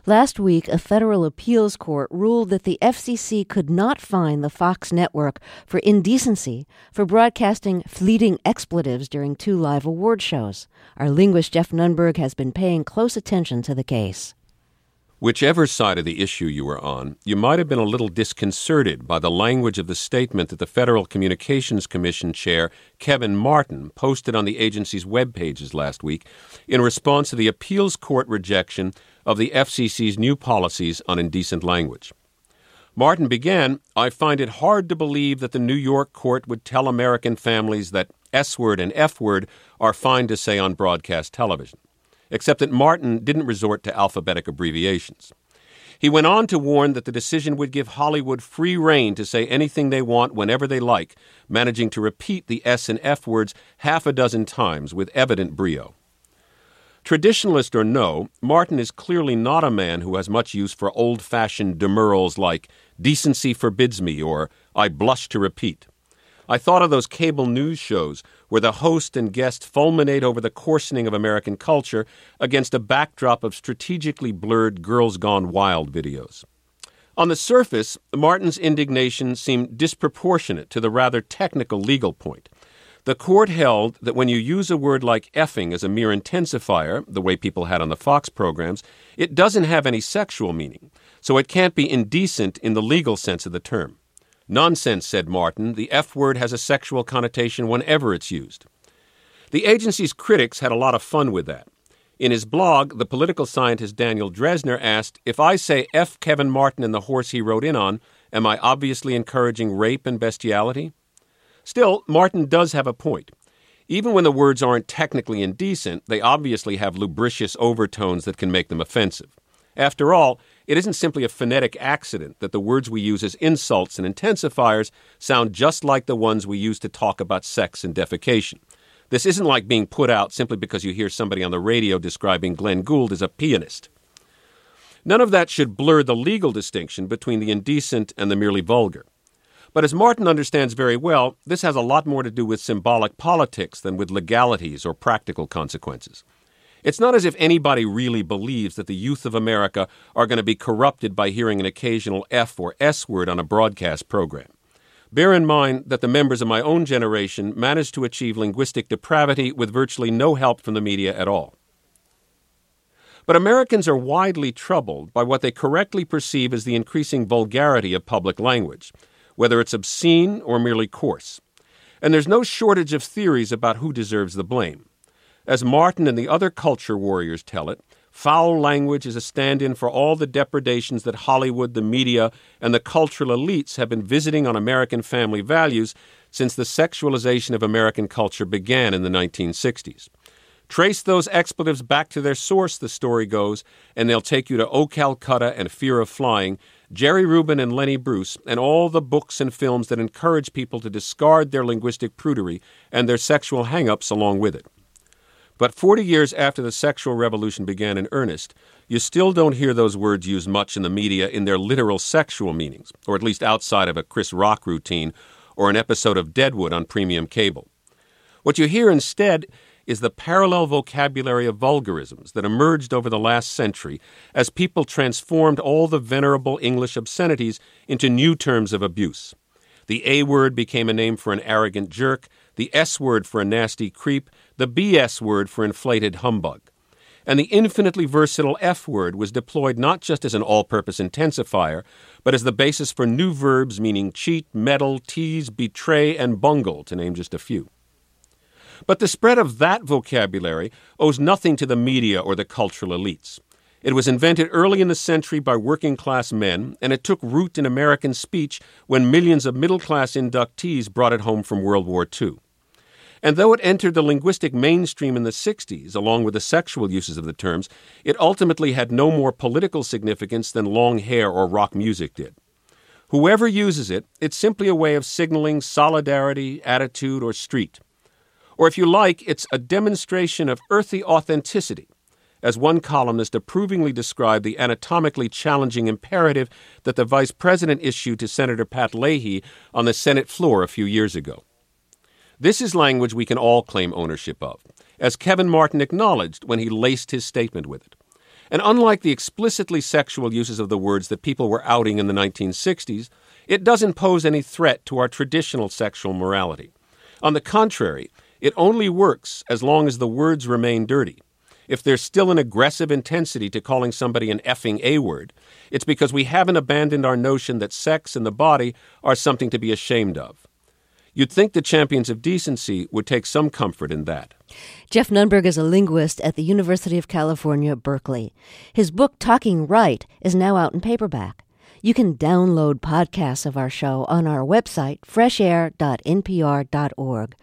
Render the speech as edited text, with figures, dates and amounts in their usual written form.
Last week, a federal appeals court ruled that the FCC could not fine the Fox network for indecency for broadcasting fleeting expletives during 2 live award shows. Our linguist Jeff Nunberg has been paying close attention to the case. Whichever side of the issue you were on, you might have been a little disconcerted by the language of the statement that the Federal Communications Commission chair, Kevin Martin, posted on the agency's web pages last week in response to the appeals court rejection of the FCC's new policies on indecent language. Martin began, "I find it hard to believe that the New York court would tell American families that S-word and F-word are fine to say on broadcast television," except that Martin didn't resort to alphabetic abbreviations. He went on to warn that the decision would give Hollywood free rein to say anything they want whenever they like, managing to repeat the S and F words half a dozen times with evident brio. Traditionalist or no, Martin is clearly not a man who has much use for old-fashioned demurrals like "decency forbids me" or "I blush to repeat." I thought of those cable news shows where the host and guest fulminate over the coarsening of American culture against a backdrop of strategically blurred Girls Gone Wild videos. On the surface, Martin's indignation seemed disproportionate to the rather technical legal point. The court held that when you use a word like effing as a mere intensifier, the way people had on the Fox programs, it doesn't have any sexual meaning, so it can't be indecent in the legal sense of the term. "Nonsense," said Martin. "The F word has a sexual connotation whenever it's used." The agency's critics had a lot of fun with that. In his blog, the political scientist Daniel Dresner asked, "If I say F Kevin Martin and the horse he rode in on, am I obviously encouraging rape and bestiality?" Still, Martin does have a point. Even when the words aren't technically indecent, they obviously have lubricious overtones that can make them offensive. After all, it isn't simply a phonetic accident that the words we use as insults and intensifiers sound just like the ones we use to talk about sex and defecation. This isn't like being put out simply because you hear somebody on the radio describing Glenn Gould as a pianist. None of that should blur the legal distinction between the indecent and the merely vulgar. But as Martin understands very well, this has a lot more to do with symbolic politics than with legalities or practical consequences. It's not as if anybody really believes that the youth of America are going to be corrupted by hearing an occasional F or S word on a broadcast program. Bear in mind that the members of my own generation managed to achieve linguistic depravity with virtually no help from the media at all. But Americans are widely troubled by what they correctly perceive as the increasing vulgarity of public language, whether it's obscene or merely coarse. And there's no shortage of theories about who deserves the blame. As Martin and the other culture warriors tell it, foul language is a stand-in for all the depredations that Hollywood, the media, and the cultural elites have been visiting on American family values since the sexualization of American culture began in the 1960s. Trace those expletives back to their source, the story goes, and they'll take you to O Calcutta and Fear of Flying, Jerry Rubin and Lenny Bruce, and all the books and films that encourage people to discard their linguistic prudery and their sexual hang-ups along with it. But 40 years after the sexual revolution began in earnest, you still don't hear those words used much in the media in their literal sexual meanings, or at least outside of a Chris Rock routine or an episode of Deadwood on premium cable. What you hear instead is the parallel vocabulary of vulgarisms that emerged over the last century as people transformed all the venerable English obscenities into new terms of abuse. The A word became a name for an arrogant jerk, the S word for a nasty creep, the BS word for inflated humbug. And the infinitely versatile F word was deployed not just as an all-purpose intensifier, but as the basis for new verbs meaning cheat, meddle, tease, betray, and bungle, to name just a few. But the spread of that vocabulary owes nothing to the media or the cultural elites. It was invented early in the century by working-class men, and it took root in American speech when millions of middle-class inductees brought it home from World War II. And though it entered the linguistic mainstream in the 60s, along with the sexual uses of the terms, it ultimately had no more political significance than long hair or rock music did. Whoever uses it, it's simply a way of signaling solidarity, attitude, or street. Or if you like, it's a demonstration of earthy authenticity, as one columnist approvingly described the anatomically challenging imperative that the vice president issued to Senator Pat Leahy on the Senate floor a few years ago. This is language we can all claim ownership of, as Kevin Martin acknowledged when he laced his statement with it. And unlike the explicitly sexual uses of the words that people were outing in the 1960s, it doesn't pose any threat to our traditional sexual morality. On the contrary, it only works as long as the words remain dirty. If there's still an aggressive intensity to calling somebody an effing A-word, it's because we haven't abandoned our notion that sex and the body are something to be ashamed of. You'd think the champions of decency would take some comfort in that. Jeff Nunberg is a linguist at the University of California, Berkeley. His book, Talking Right, is now out in paperback. You can download podcasts of our show on our website, freshair.npr.org.